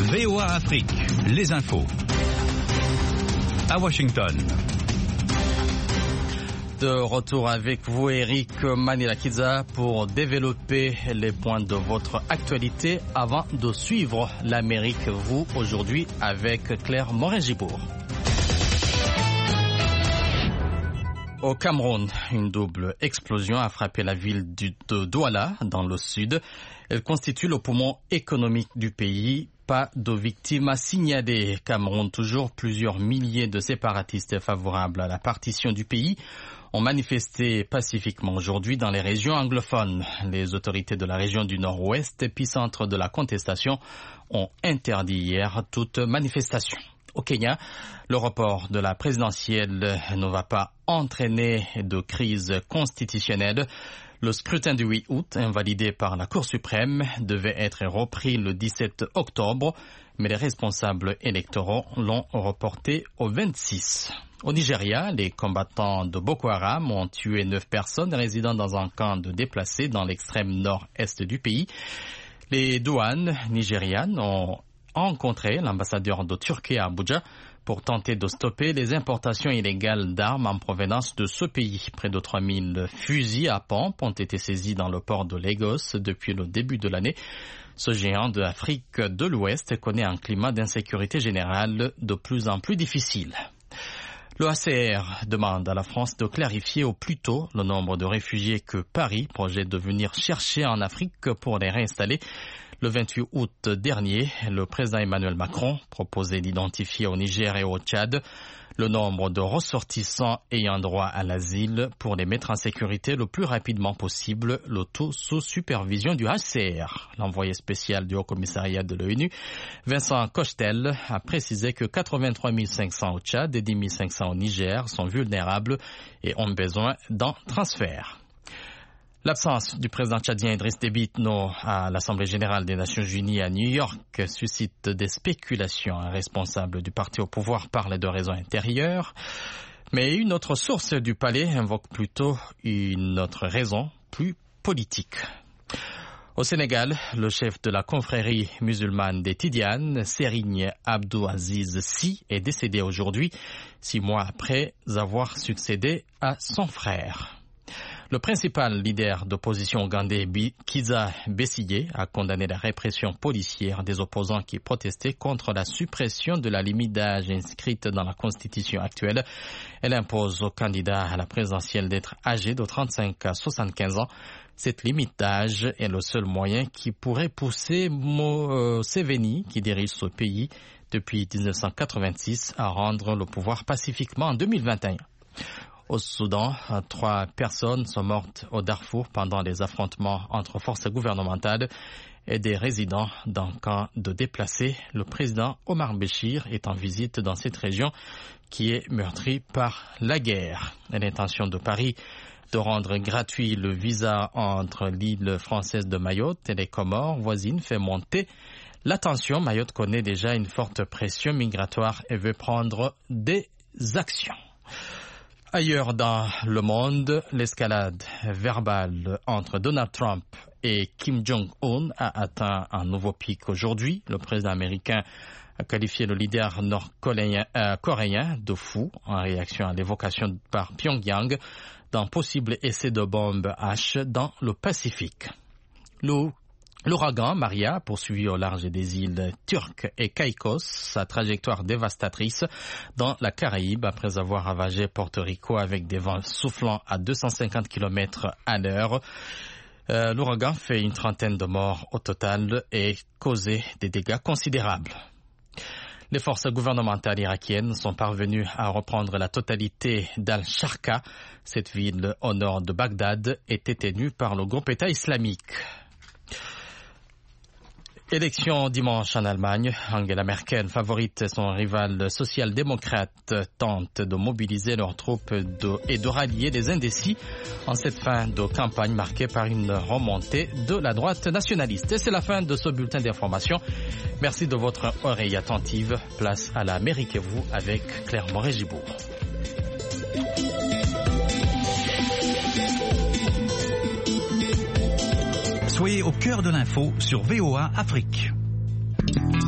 VOA Afrique, les infos. À Washington. De retour avec vous, Eric Manilakiza, pour développer les points de votre actualité avant de suivre l'Amérique, vous, aujourd'hui, avec Claire Morin-Gibourg. Au Cameroun, une double explosion a frappé la ville de Douala, dans le sud. Elle constitue le poumon économique du pays. Pas de victimes à signaler. Cameroun, toujours plusieurs milliers de séparatistes favorables à la partition du pays ont manifesté pacifiquement aujourd'hui dans les régions anglophones. Les autorités de la région du Nord-Ouest, épicentre de la contestation, ont interdit hier toute manifestation. Au Kenya, le report de la présidentielle ne va pas entraîner de crise constitutionnelle. Le scrutin du 8 août, invalidé par la Cour suprême, devait être repris le 17 octobre, mais les responsables électoraux l'ont reporté au 26. Au Nigeria, les combattants de Boko Haram ont tué 9 personnes résidant dans un camp de déplacés dans l'extrême nord-est du pays. Les douanes nigérianes ont rencontré l'ambassadeur de Turquie à Abuja pour tenter de stopper les importations illégales d'armes en provenance de ce pays. Près de 3000 fusils à pompe ont été saisis dans le port de Lagos depuis le début de l'année. Ce géant de l'Afrique de l'Ouest connaît un climat d'insécurité générale de plus en plus difficile. Le HCR demande à la France de clarifier au plus tôt le nombre de réfugiés que Paris projette de venir chercher en Afrique pour les réinstaller. Le 28 août dernier, le président Emmanuel Macron proposait d'identifier au Niger et au Tchad le nombre de ressortissants ayant droit à l'asile pour les mettre en sécurité le plus rapidement possible, le tout sous supervision du HCR. L'envoyé spécial du Haut-Commissariat de l'ONU, Vincent Cochetel, a précisé que 83 500 au Tchad et 10 500 au Niger sont vulnérables et ont besoin d'un transfert. L'absence du président tchadien Idriss Déby Itno à l'Assemblée générale des Nations unies à New York suscite des spéculations. Un responsable du parti au pouvoir parle de raisons intérieures, mais une autre source du palais invoque plutôt une autre raison plus politique. Au Sénégal, le chef de la confrérie musulmane des Tidianes, Serigne Abdou Aziz Sy, est décédé aujourd'hui, 6 mois après avoir succédé à son frère. Le principal leader d'opposition ougandais, Kizza Besigye, a condamné la répression policière des opposants qui protestaient contre la suppression de la limite d'âge inscrite dans la constitution actuelle. Elle impose aux candidats à la présidentielle d'être âgés de 35 à 75 ans. Cette limite d'âge est le seul moyen qui pourrait pousser Museveni, qui dirige ce pays depuis 1986, à rendre le pouvoir pacifiquement en 2021. Au Soudan, 3 personnes sont mortes au Darfour pendant les affrontements entre forces gouvernementales et des résidents d'un camp de déplacés. Le président Omar Béchir est en visite dans cette région qui est meurtrie par la guerre. L'intention de Paris de rendre gratuit le visa entre l'île française de Mayotte et les Comores voisines fait monter la tension. Mayotte connaît déjà une forte pression migratoire et veut prendre des actions. Ailleurs dans le monde, l'escalade verbale entre Donald Trump et Kim Jong-un a atteint un nouveau pic aujourd'hui. Le président américain a qualifié le leader nord-coréen de fou en réaction à l'évocation par Pyongyang d'un possible essai de bombe H dans le Pacifique. L'ouragan Maria, poursuivi au large des îles Turques et Caïcos, sa trajectoire dévastatrice dans la Caraïbe après avoir ravagé Porto Rico avec des vents soufflant à 250 km à l'heure. L'ouragan fait une trentaine de morts au total et causé des dégâts considérables. Les forces gouvernementales irakiennes sont parvenues à reprendre la totalité d'Al-Sharqa. Cette ville au nord de Bagdad était tenue par le groupe État islamique. Élection dimanche en Allemagne. Angela Merkel, favorite et son rival social-démocrate, tentent de mobiliser leurs troupes et de rallier les indécis en cette fin de campagne marquée par une remontée de la droite nationaliste. Et c'est la fin de ce bulletin d'information. Merci de votre oreille attentive. Place à l'Amérique et vous avec Claire Morin-Gibourg. Soyez au cœur de l'info sur VOA Afrique.